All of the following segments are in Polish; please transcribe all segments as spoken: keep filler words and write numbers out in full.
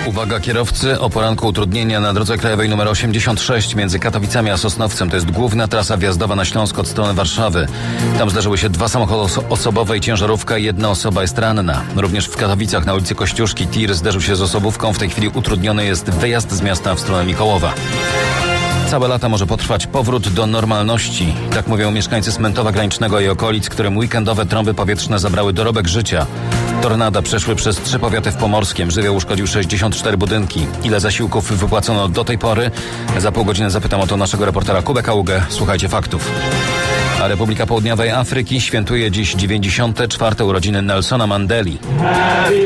Uwaga kierowcy, o poranku utrudnienia na drodze krajowej nr osiemdziesiąt sześć między Katowicami a Sosnowcem. To jest główna trasa wjazdowa na Śląsk od strony Warszawy. Tam zdarzyły się dwa samochody oso- osobowe i ciężarówka. Jedna osoba jest ranna. Również w Katowicach na ulicy Kościuszki tir zderzył się z osobówką. W tej chwili utrudniony jest wyjazd z miasta w stronę Mikołowa. Całe lata może potrwać powrót do normalności. Tak mówią mieszkańcy Smentowa Granicznego i okolic, którym weekendowe trąby powietrzne zabrały dorobek życia. Tornada przeszły przez trzy powiaty w Pomorskiem. Żywioł uszkodził sześćdziesiąt cztery budynki. Ile zasiłków wypłacono do tej pory? Za pół godziny zapytam o to naszego reportera Kubę Kaługę. Słuchajcie faktów. A Republika Południowej Afryki świętuje dziś dziewięćdziesiąte czwarte urodziny Nelsona Mandeli. Happy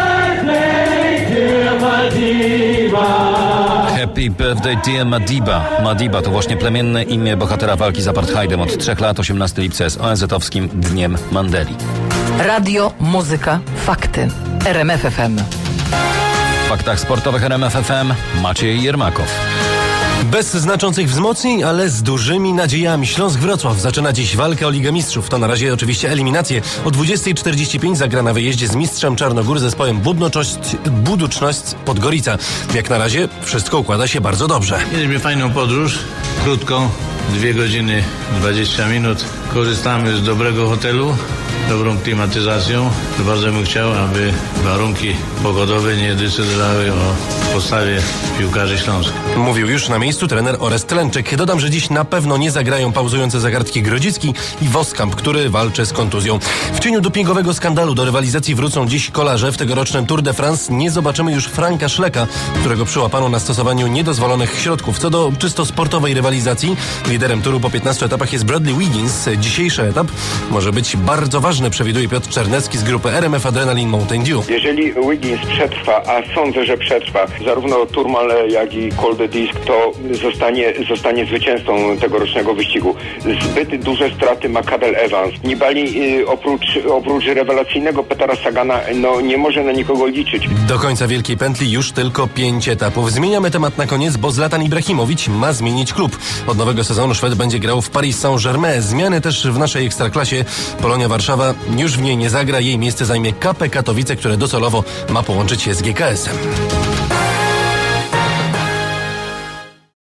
birthday, dear Madiba. Happy birthday dear Madiba. Madiba to właśnie plemienne imię bohatera walki z apartheidem. Od trzech lat osiemnastego lipca jest O N Z-owskim Dniem Mandeli. Radio, muzyka, fakty. R M F F M. W faktach sportowych R M F F M Maciej Jermakow. Bez znaczących wzmocnień, ale z dużymi nadziejami. Śląsk-Wrocław zaczyna dziś walkę o Ligę Mistrzów. To na razie oczywiście eliminacje. O dwudziestej czterdzieści pięć zagra na wyjeździe z mistrzem Czarnogóry zespołem Budnoczność, Buduczność Podgorica. Jak na razie wszystko układa się bardzo dobrze. Mieliśmy fajną podróż, krótką, dwie godziny dwadzieścia minut. Korzystamy z dobrego hotelu, dobrą klimatyzacją. Bardzo bym chciał, aby warunki pogodowe nie decydowały o postawie piłkarzy Śląska. Mówił już na miejscu trener Orest Lęczyk. Dodam, że dziś na pewno nie zagrają pauzujące zakartki Grodzicki i Woskamp, który walczy z kontuzją. W cieniu dopingowego skandalu do rywalizacji wrócą dziś kolarze. W tegorocznym Tour de France nie zobaczymy już Franka Szleka, którego przyłapano na stosowaniu niedozwolonych środków. Co do czysto sportowej rywalizacji, liderem turu po piętnastu etapach jest Bradley Wiggins. Dzisiejszy etap może być bardzo ważny, przewiduje Piotr Czernecki z grupy R M F Adrenaline Mountain Dew. Jeżeli Wiggins przetrwa, a sądzę, że przetrwa, zarówno Tourmalet, jak i Col de Disc, to zostanie, zostanie zwycięzcą tegorocznego wyścigu. Zbyt duże straty ma Cadel Evans. Nibali y, oprócz, oprócz rewelacyjnego Petera Sagana no, nie może na nikogo liczyć. Do końca Wielkiej Pętli już tylko pięć etapów. Zmieniamy temat na koniec, bo Zlatan Ibrahimowicz ma zmienić klub. Od nowego sezonu Szwed będzie grał w Paris Saint-Germain. Zmiany też w naszej ekstraklasie. Polonia Warszawa już w niej nie zagra. Jej miejsce zajmie K P Katowice, które docelowo ma połączyć się z G K S em.